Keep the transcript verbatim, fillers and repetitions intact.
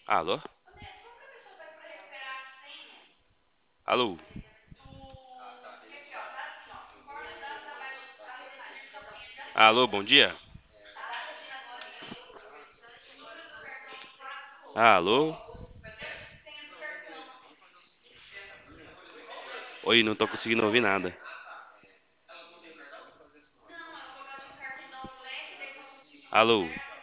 Alô? Alô? Alô, bom dia? Alô? Oi, não tô conseguindo ouvir nada. Alô?